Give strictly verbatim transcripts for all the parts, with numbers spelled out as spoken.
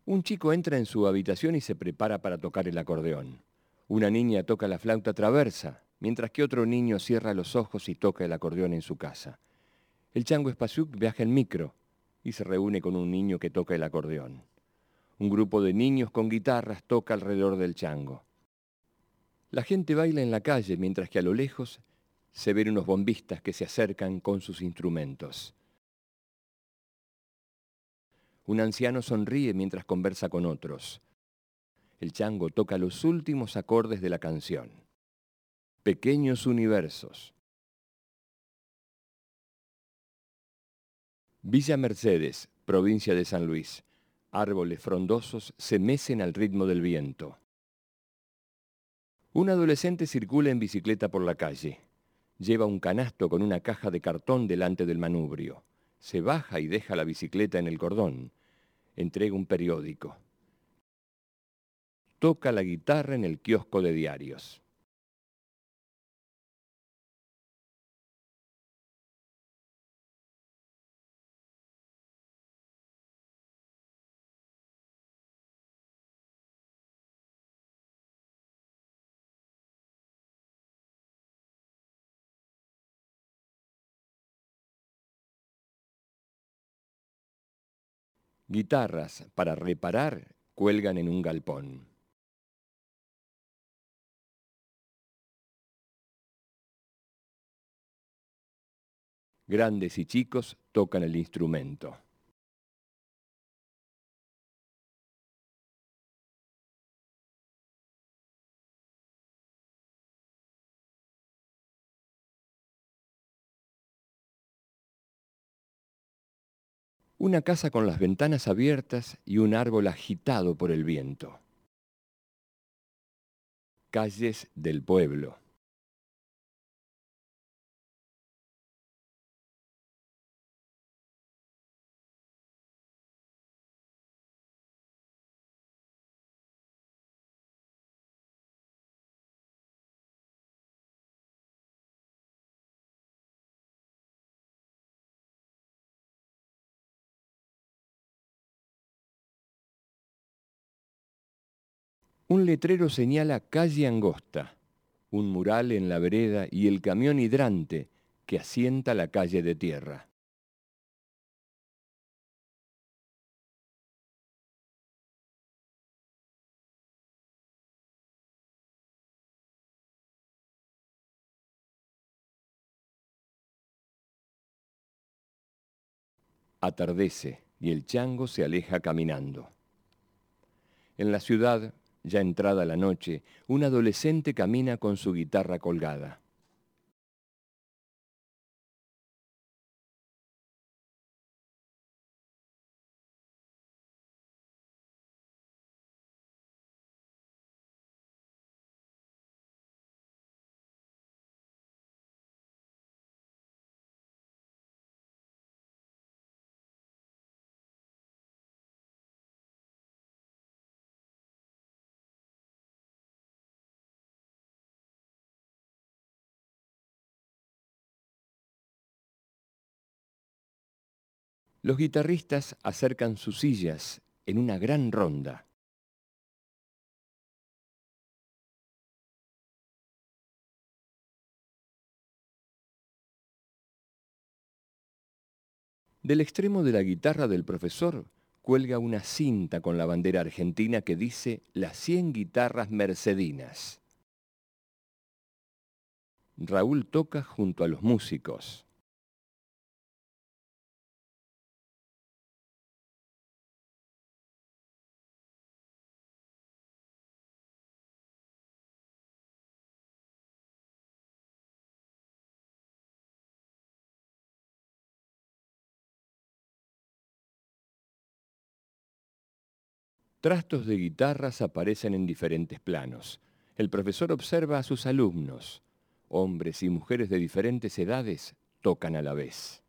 Un chico entra en su habitación y se prepara para tocar el acordeón. Una niña toca la flauta traversa, mientras que otro niño cierra los ojos y toca el acordeón en su casa. El chango Spasiuk viaja en micro y se reúne con un niño que toca el acordeón. Un grupo de niños con guitarras toca alrededor del chango. La gente baila en la calle mientras que a lo lejos se ven unos bombistas que se acercan con sus instrumentos. Un anciano sonríe mientras conversa con otros. El chango toca los últimos acordes de la canción. Pequeños universos. Villa Mercedes, provincia de San Luis. Árboles frondosos se mecen al ritmo del viento. Un adolescente circula en bicicleta por la calle. Lleva un canasto con una caja de cartón delante del manubrio. Se baja y deja la bicicleta en el cordón. Entrega un periódico. Toca la guitarra en el kiosco de diarios. Guitarras para reparar cuelgan en un galpón. Grandes y chicos tocan el instrumento. Una casa con las ventanas abiertas y un árbol agitado por el viento. Calles del pueblo. Un letrero señala calle angosta, un mural en la vereda y el camión hidrante que asienta la calle de tierra. Atardece y el chango se aleja caminando. En la ciudad, ya entrada la noche, un adolescente camina con su guitarra colgada. Los guitarristas acercan sus sillas en una gran ronda. Del extremo de la guitarra del profesor cuelga una cinta con la bandera argentina que dice las cien guitarras mercedinas. Raúl toca junto a los músicos. Trastos de guitarras aparecen en diferentes planos. El profesor observa a sus alumnos. Hombres y mujeres de diferentes edades tocan a la vez.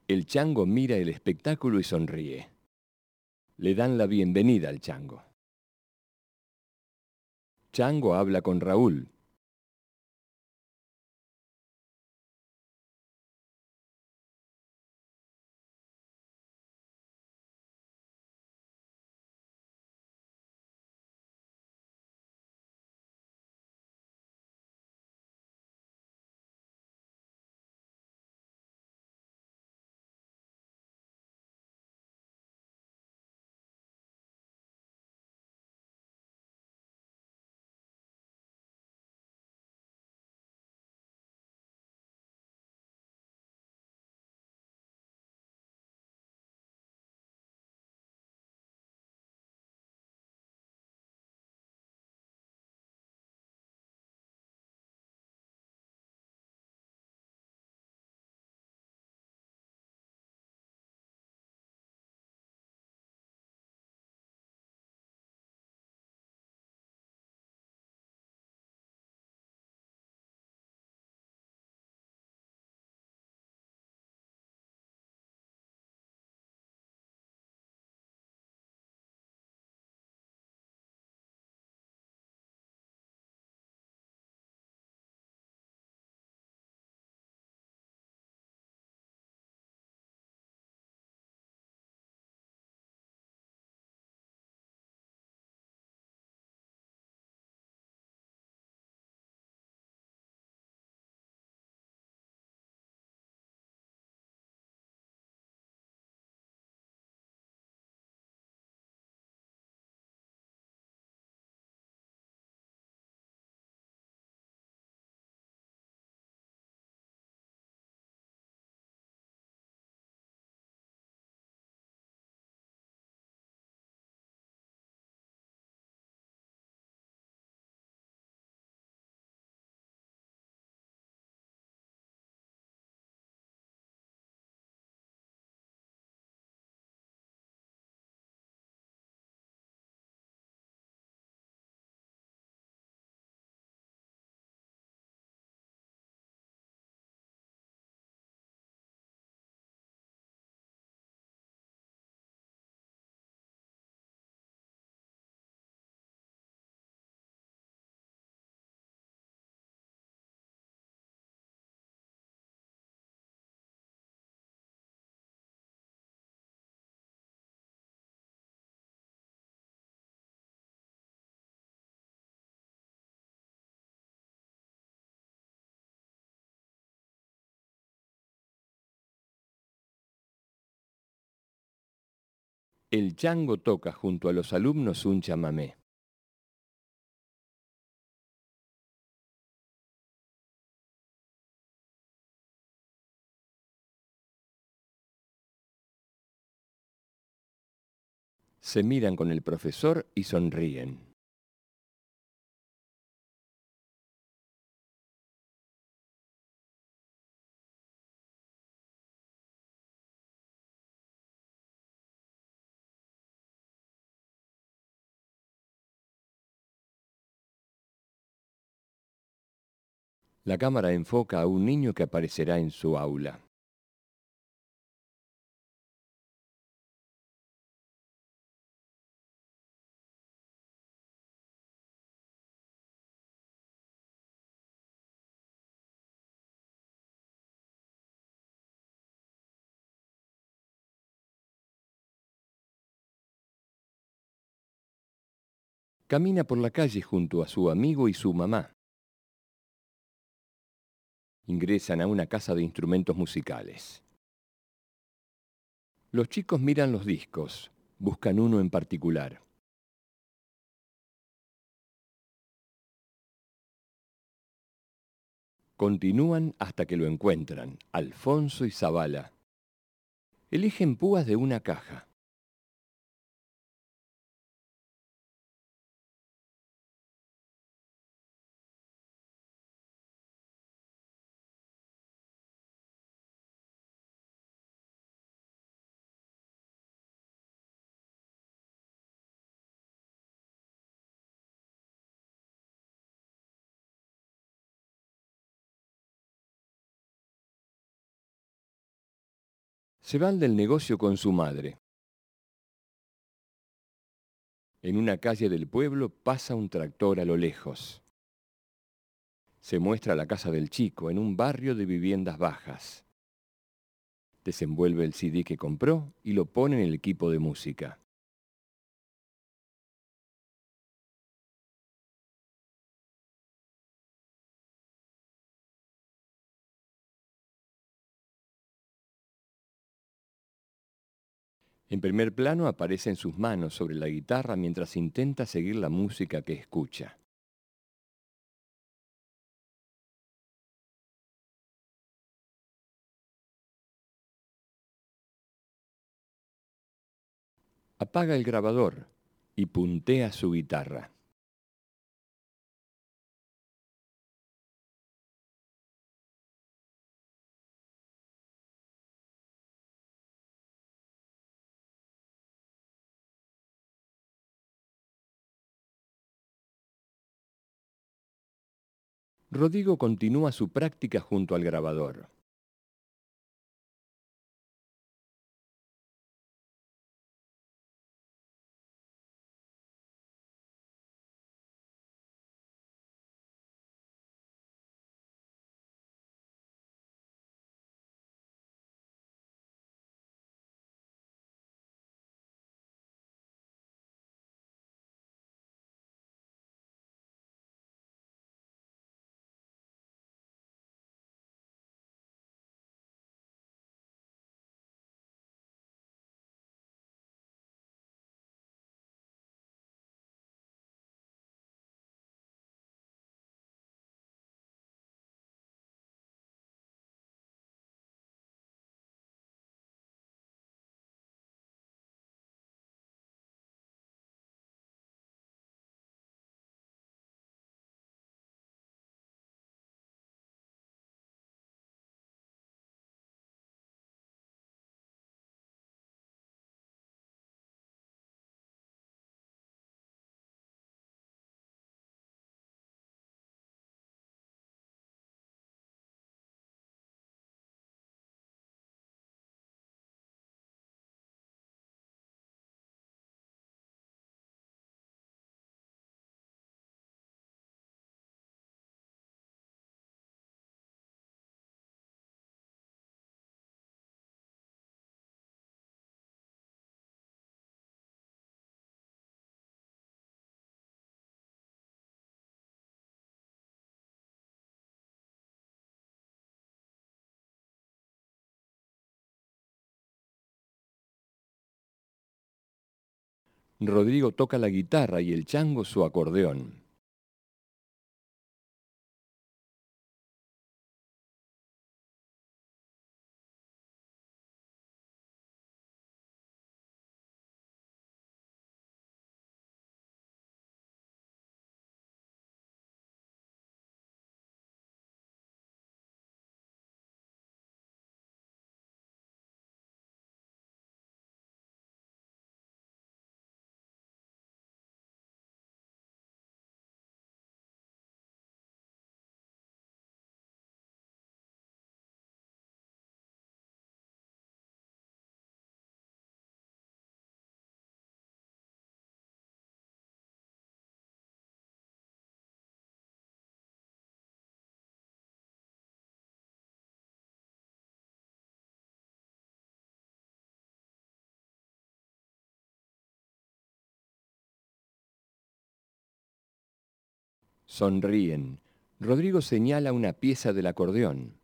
El chango mira el espectáculo y sonríe. Le dan la bienvenida al chango. Chango habla con Raúl. El chango toca junto a los alumnos un chamamé. Se miran con el profesor y sonríen. La cámara enfoca a un niño que aparecerá en su aula. Camina por la calle junto a su amigo y su mamá. Ingresan a una casa de instrumentos musicales. Los chicos miran los discos, buscan uno en particular. Continúan hasta que lo encuentran, Alfonso y Zabala. Eligen púas de una caja. Se van del negocio con su madre. En una calle del pueblo pasa un tractor a lo lejos. Se muestra la casa del chico en un barrio de viviendas bajas. Desenvuelve el C D que compró y lo pone en el equipo de música. En primer plano aparecen sus manos sobre la guitarra mientras intenta seguir la música que escucha. Apaga el grabador y puntea su guitarra. Rodrigo continúa su práctica junto al grabador. Rodrigo toca la guitarra y el chango su acordeón. Sonríen. Rodrigo señala una pieza del acordeón.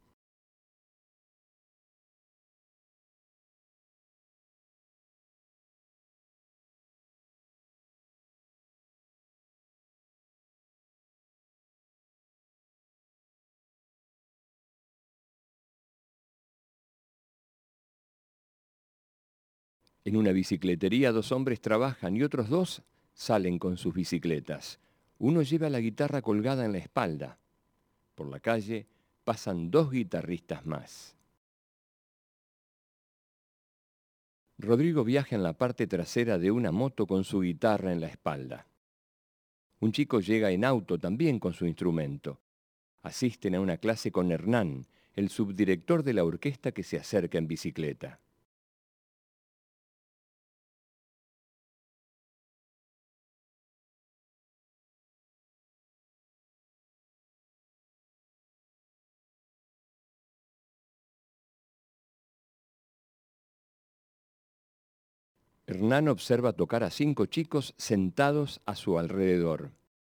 En una bicicletería dos hombres trabajan y otros dos salen con sus bicicletas. Uno lleva la guitarra colgada en la espalda. Por la calle pasan dos guitarristas más. Rodrigo viaja en la parte trasera de una moto con su guitarra en la espalda. Un chico llega en auto también con su instrumento. Asisten a una clase con Hernán, el subdirector de la orquesta que se acerca en bicicleta. Hernán observa tocar a cinco chicos sentados a su alrededor.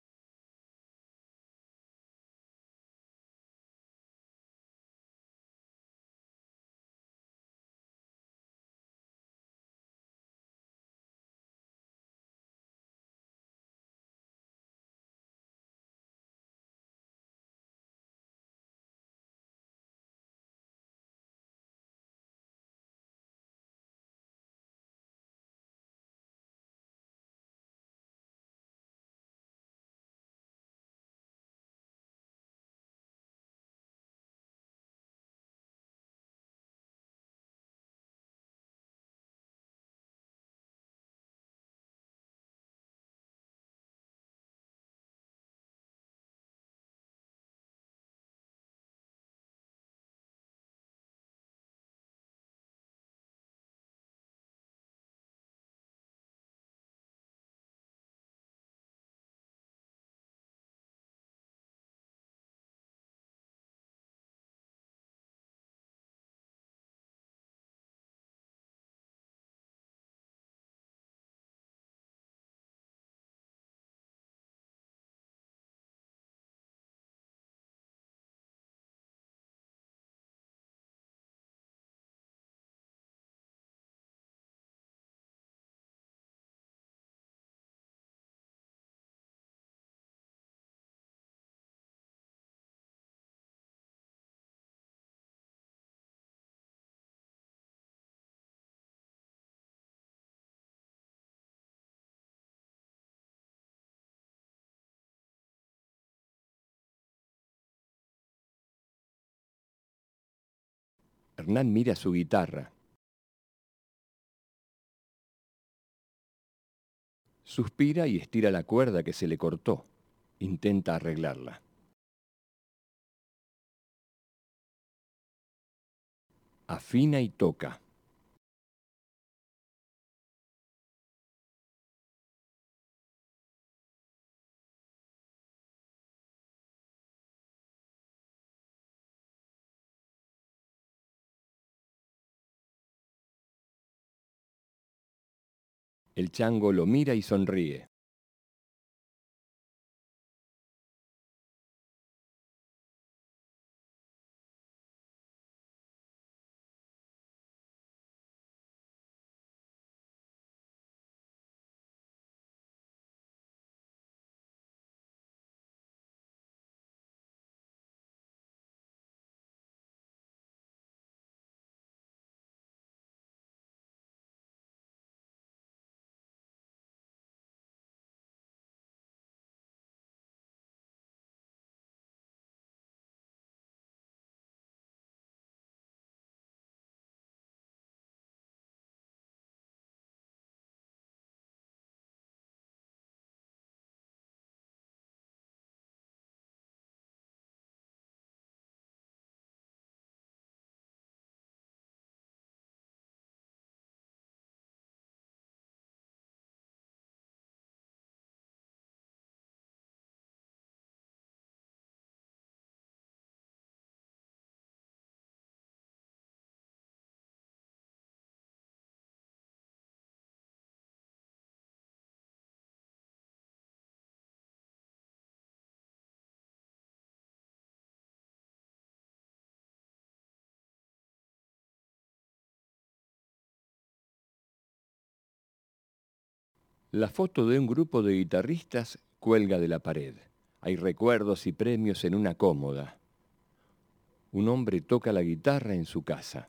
Hernán mira su guitarra. Suspira y estira la cuerda que se le cortó. Intenta arreglarla. Afina y toca. El chango lo mira y sonríe. La foto de un grupo de guitarristas cuelga de la pared. Hay recuerdos y premios en una cómoda. Un hombre toca la guitarra en su casa.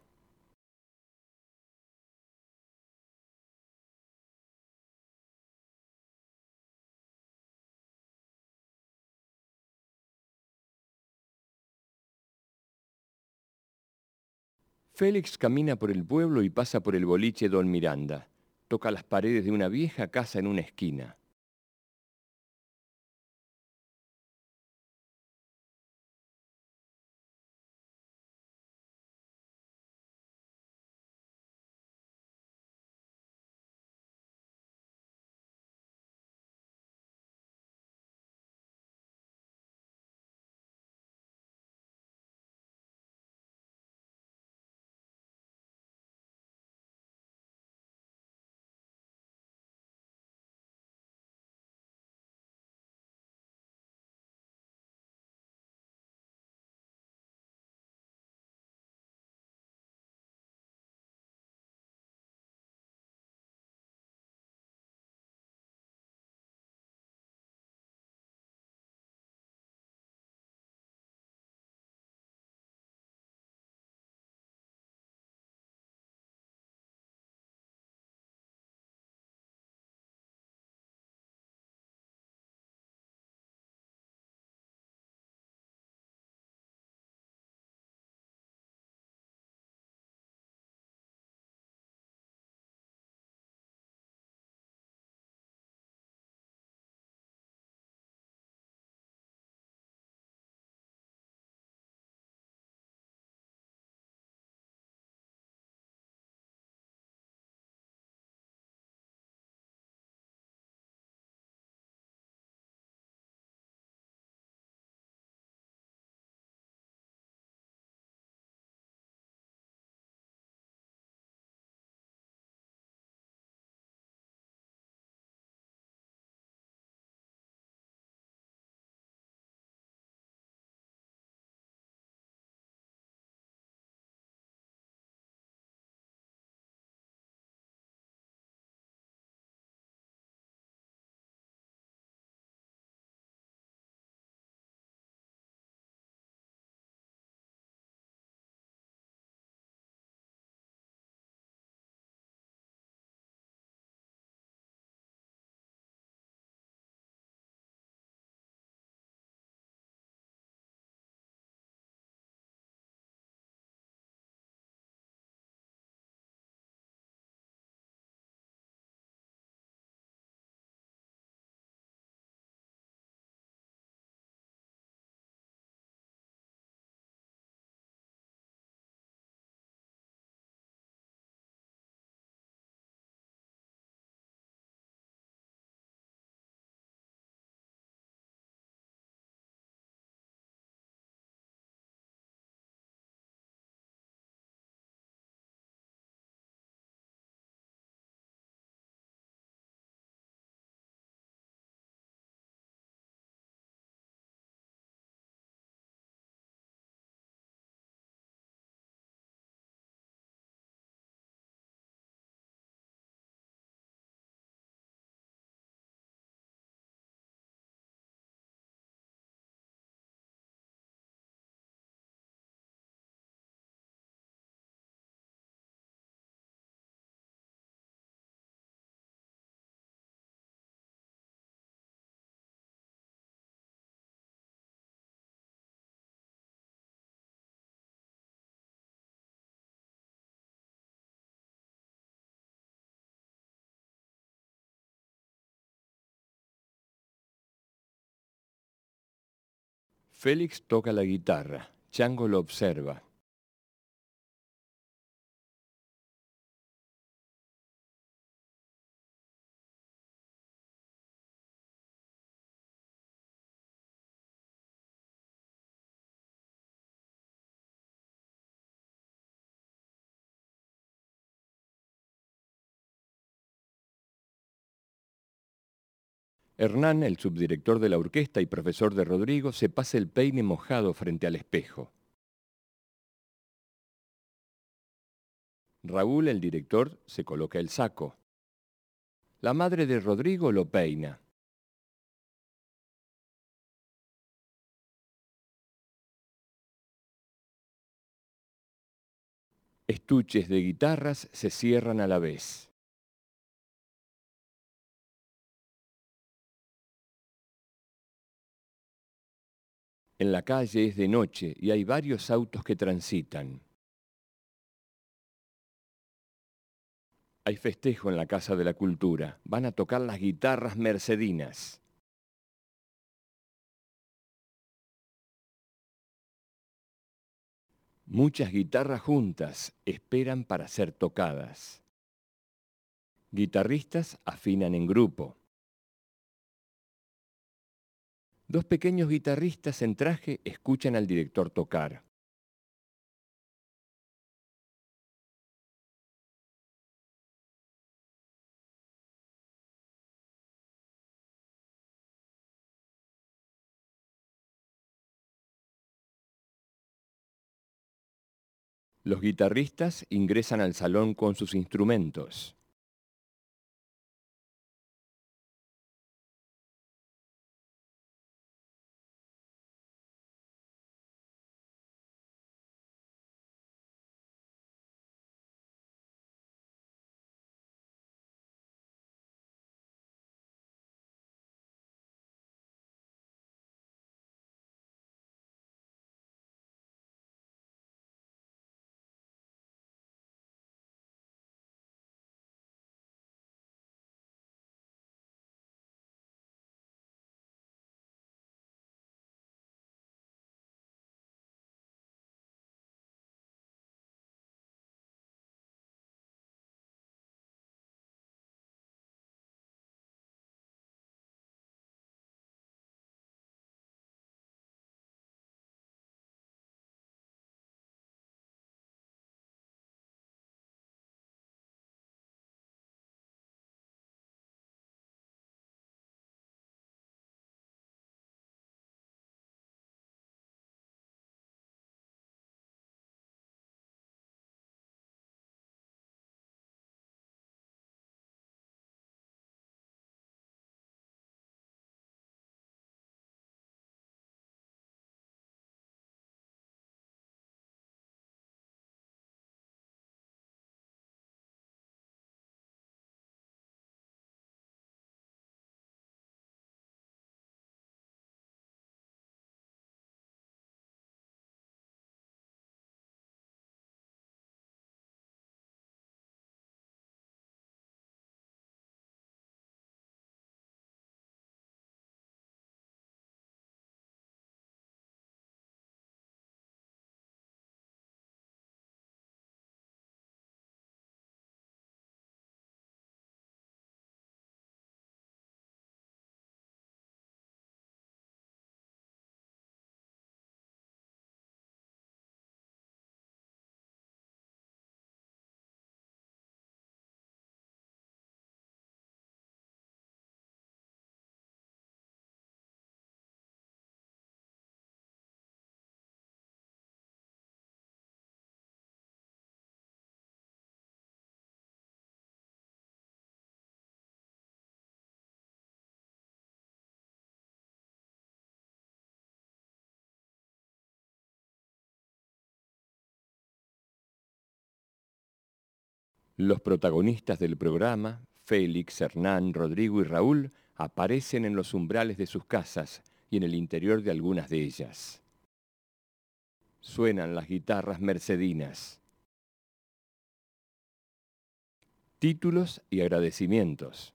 Félix camina por el pueblo y pasa por el boliche Don Miranda. Toca las paredes de una vieja casa en una esquina. Félix toca la guitarra. Chango lo observa. Hernán, el subdirector de la orquesta y profesor de Rodrigo, se pasa el peine mojado frente al espejo. Raúl, el director, se coloca el saco. La madre de Rodrigo lo peina. Estuches de guitarras se cierran a la vez. En la calle es de noche y hay varios autos que transitan. Hay festejo en la Casa de la Cultura. Van a tocar las guitarras mercedinas. Muchas guitarras juntas esperan para ser tocadas. Guitarristas afinan en grupo. Dos pequeños guitarristas en traje escuchan al director tocar. Los guitarristas ingresan al salón con sus instrumentos. Los protagonistas del programa, Félix, Hernán, Rodrigo y Raúl, aparecen en los umbrales de sus casas y en el interior de algunas de ellas. Suenan las guitarras mercedinas. Títulos y agradecimientos.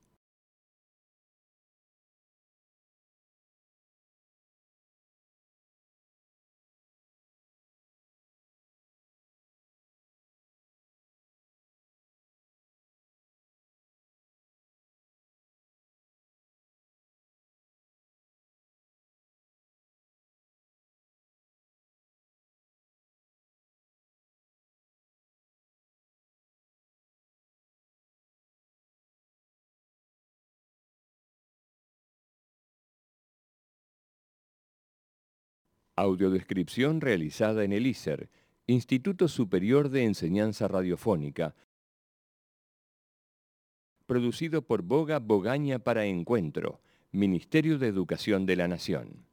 Audiodescripción realizada en el I S E R, Instituto Superior de Enseñanza Radiofónica, producido por Boga Bogaña para Encuentro, Ministerio de Educación de la Nación.